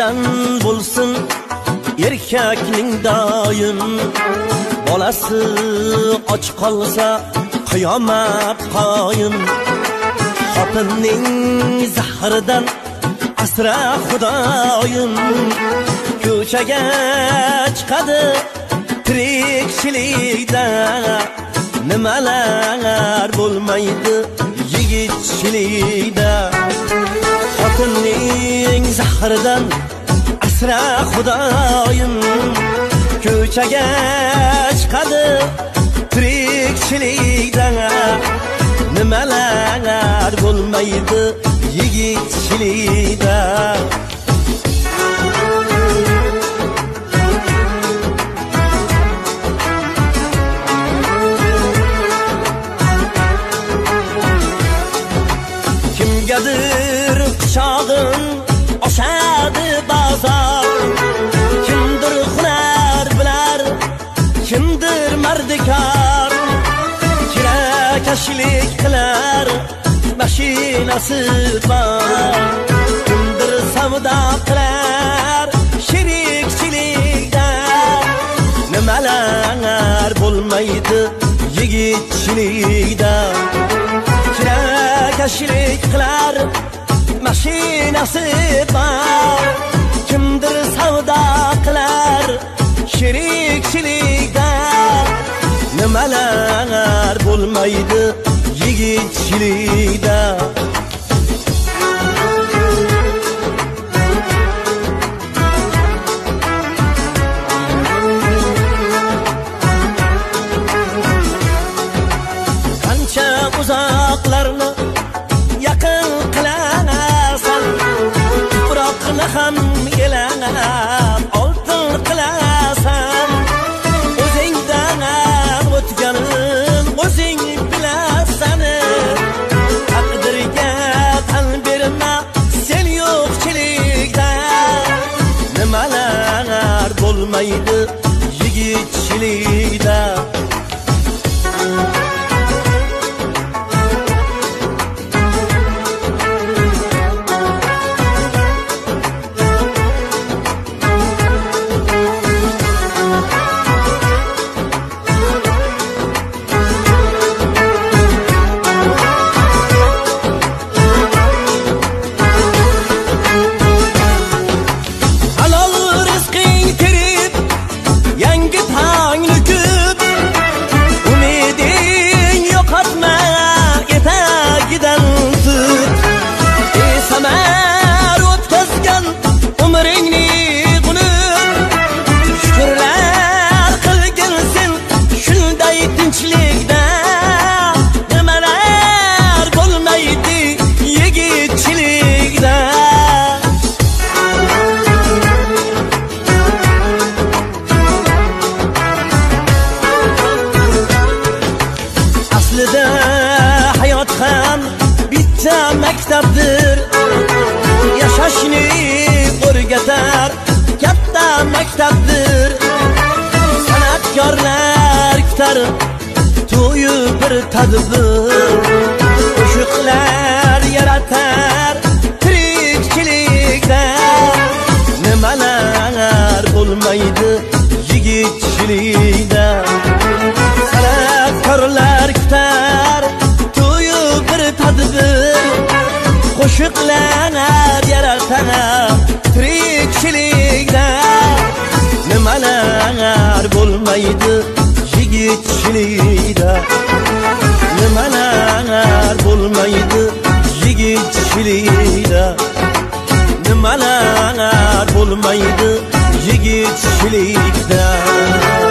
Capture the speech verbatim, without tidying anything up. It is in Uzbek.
Farzand bo'lsin erkakning doim, bolasi och qolsa qiyomat qoyim. Xotinning zahridan asra xudoyim, ko'chaga chiqadi tirikchilikda, nimalar bo'lmaydi yigitchilikda. Xotinning zahridan asra xudoyim, ko'chaga chiqadi tirikchilikda, nimalar bo'lmaydi yigitchilikda. Kimgadir quchog'im oshadi bozor, kimdir hunar bilar, kimdir mardikor. Kirakashlik qilar, mashinasi bor, kimdir savdo qilar sherikchilikda, nimalar bo'lmaydi yigitchilikda. Kirakashlik qilar, mashinasi bor, kimdir savdo qilar sherikchilikda, nimalar bo'lmaydi yigitchilikda. Qancha uzoqlarni yaqin qilasan, tuproqni ham elanab oltin qilasan. O'zingdan o'tganin o'zing bilasan, taqdirga tan berma sen yo'qchilikda, nimalar bo'lmaydi yigitchilikda. Aslida hayot ham bitta maktabdir, yashashni o'rgatar katta maktabdir. San'atkorlar kutar to'yi bir tadbir, qo'shiqlar yaratar tirikchilikda, nimalar bo'lmaydi yigitchilikda. San'atkorlar kutar to'yi bir tadbir, qo'shiqlar yaratar tirikchilikda, nimalar bo'lmaydi yigitchilikda, nimalar bo'lmaydi yigitchilikda, nimalar bo'lmaydi yigitchilikda.